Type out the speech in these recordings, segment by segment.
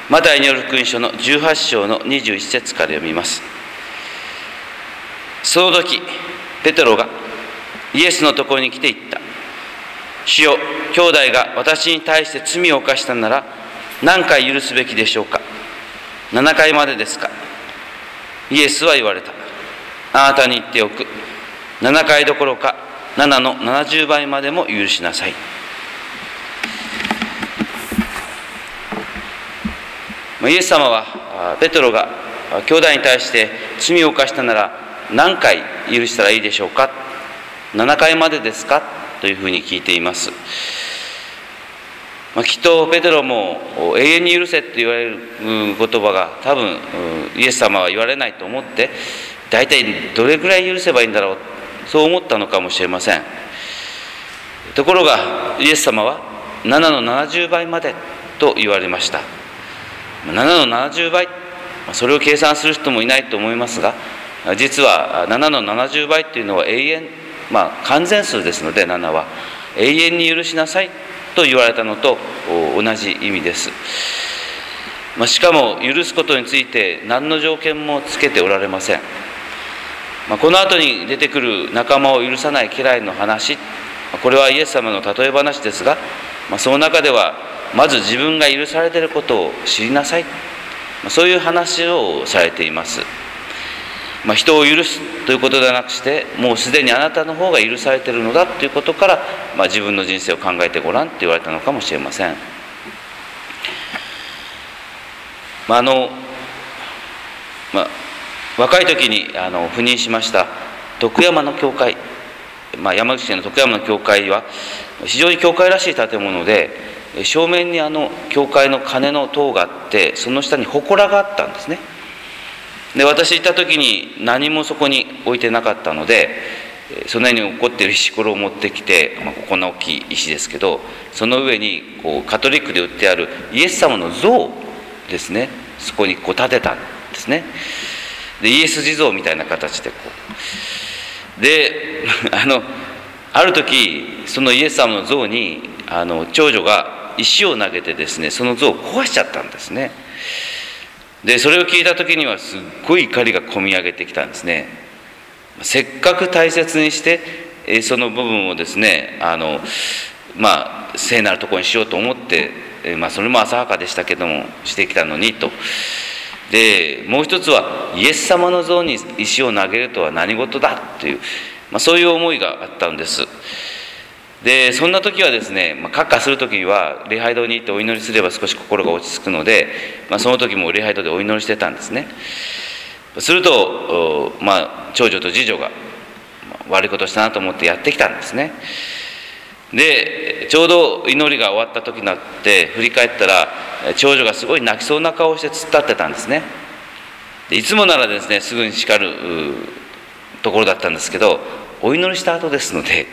マタイによる福音書の18章の21節から読みます。その時ペテロがイエスのところに来て言った。主よ、兄弟が私に対して罪を犯したなら何回許すべきでしょうか。7回までですか。イエスは言われた。あなたに言っておく。7回どころか7の70倍までも許しなさい。イエス様はペテロが兄弟に対して罪を犯したなら何回許したらいいでしょうか。7回までですかというふうに聞いています。きっとペテロも永遠に許せって言われる言葉が多分イエス様は言われないと思って、大体どれくらい許せばいいんだろう、そう思ったのかもしれません。ところがイエス様は7の70倍までと言われました。7の70倍、それを計算する人もいないと思いますが、実は7の70倍というのは永遠、完全数ですので、7は永遠に許しなさいと言われたのと同じ意味です。しかも許すことについて何の条件もつけておられません。この後に出てくる仲間を許さない家来の話、これはイエス様の例え話ですが、その中ではまず自分が許されていることを知りなさい、そういう話をされています。人を許すということではなくして、もうすでにあなたの方が許されているのだということから、自分の人生を考えてごらんと言われたのかもしれません。若い時に赴任しました徳山の教会、山口県の徳山の教会は非常に教会らしい建物で、正面に教会の鐘の塔があって、その下に祠があったんですね。で、私行った時に何もそこに置いてなかったので、その辺に起こっている石ころを持ってきて、こんな大きい石ですけど、その上にカトリックで売ってあるイエス様の像ですね、そこに立てたんですね。で、イエス地蔵みたいな形でで、ある時そのイエス様の像に長女が石を投げてですね、その像を壊しちゃったんですね。で、それを聞いた時にはすっごい怒りがこみ上げてきたんですね。せっかく大切にしてその部分をですね、聖なるところにしようと思って、それも浅はかでしたけどもしてきたのにと。で、もう一つはイエス様の像に石を投げるとは何事だという、そういう思いがあったんです。で、そんな時はですね、閣下する時には礼拝堂に行ってお祈りすれば少し心が落ち着くので、その時も礼拝堂でお祈りしてたんですね。すると長女と次女が悪いことしたなと思ってやってきたんですね。で、ちょうど祈りが終わった時になって振り返ったら、長女がすごい泣きそうな顔をして突っ立ってたんですね。で、いつもならですね、すぐに叱るところだったんですけど、お祈りした後ですので、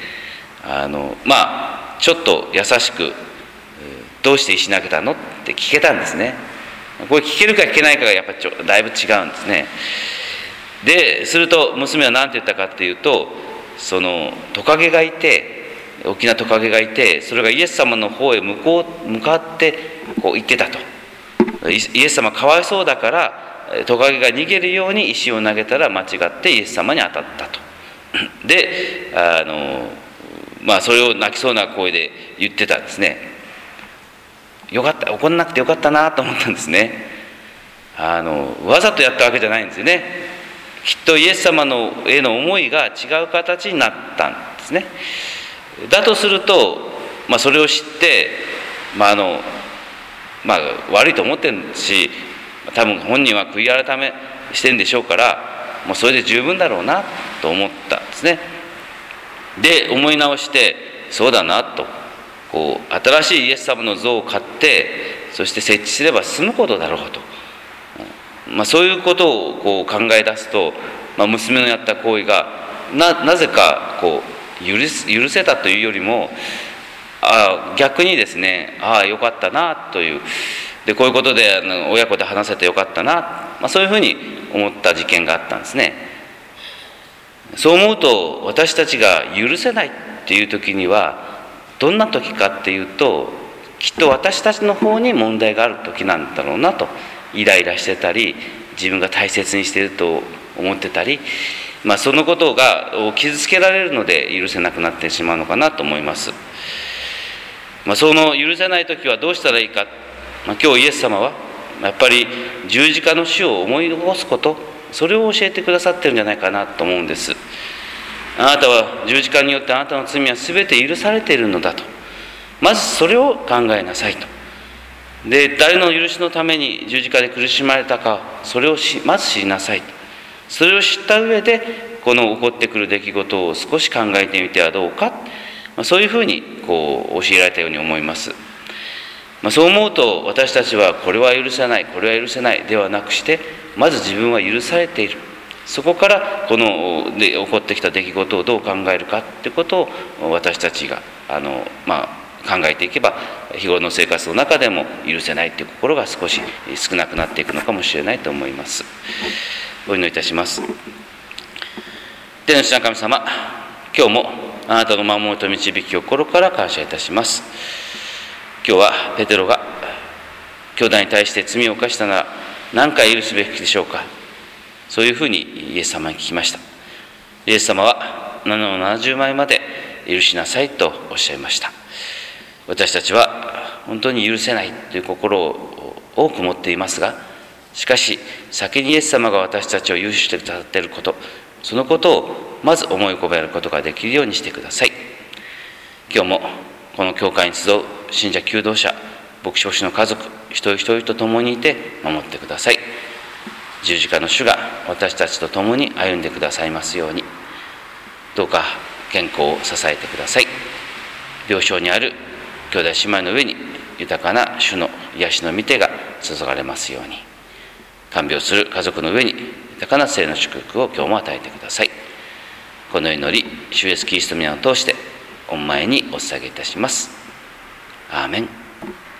ちょっと優しく「どうして石投げたの?」って聞けたんですね。これ聞けるか聞けないかがやっぱりだいぶ違うんですね。で、すると娘は何て言ったかっていうと、そのトカゲがいて、大きなトカゲがいて、それがイエス様の方へ向かって行ってたと。イエス様かわいそうだからトカゲが逃げるように石を投げたら間違ってイエス様に当たったと。で、それを泣きそうな声で言ってたんですね。よかった、怒んなくてよかったなと思ったんですね。わざとやったわけじゃないんですよね。きっとイエス様のへの思いが違う形になったんですね。だとすると、それを知って、悪いと思ってるし、多分本人は悔い改めしてるんでしょうから、もうそれで十分だろうなと思ったんですね。で、思い直して、そうだなと、新しいイエス様の像を買って、そして設置すれば済むことだろうと、そういうことを考え出すと、娘のやった行為がなぜか許せたというよりも、逆にですね、よかったなという、で、こういうことで親子で話せてよかったな、そういうふうに思った事件があったんですね。そう思うと、私たちが許せないっていう時にはどんな時かっていうと、 きっと私たちの方に問題がある時なんだろうなと、イライラしてたり、自分が大切にしていると思ってたり、そのことが傷つけられるので許せなくなってしまうのかなと思います。その許せない時はどうしたらいいか、今日イエス様はやっぱり十字架の死を思い起こすこと、それを教えてくださってるんじゃないかなと思うんです。あなたは十字架によってあなたの罪は全て許されているのだと、まずそれを考えなさいと。で、誰の許しのために十字架で苦しまれたか、それをまず知りなさいと。それを知った上でこの起こってくる出来事を少し考えてみてはどうか、そういうふうに教えられたように思います。そう思うと、私たちはこれは許せない、これは許せないではなくして、まず自分は許されている、そこからこの起こってきた出来事をどう考えるかということを私たちが考えていけば、日頃の生活の中でも許せないという心が少し少なくなっていくのかもしれないと思います。お祈りいたします。天の父なる神様、今日もあなたの守りと導きを心から感謝いたします。今日はペテロが兄弟に対して罪を犯したなら何回許すべきでしょうか、そういうふうにイエス様に聞きました。イエス様は7の70枚まで許しなさいとおっしゃいました。私たちは本当に許せないという心を多く持っていますが、しかし先にイエス様が私たちを許してくださっていること、そのことをまず思い浮かべることができるようにしてください。今日もこの教会に集う信者求道者、牧師牧師の家族一人一人と共にいて守ってください。十字架の主が私たちと共に歩んでくださいますように、どうか健康を支えてください。病床にある兄弟姉妹の上に豊かな主の癒しの御手が注がれますように、看病する家族の上に豊かな生の祝福を今日も与えてください。この祈り、主イエスキリストの皆を通して御前にお捧げいたします。アーメン。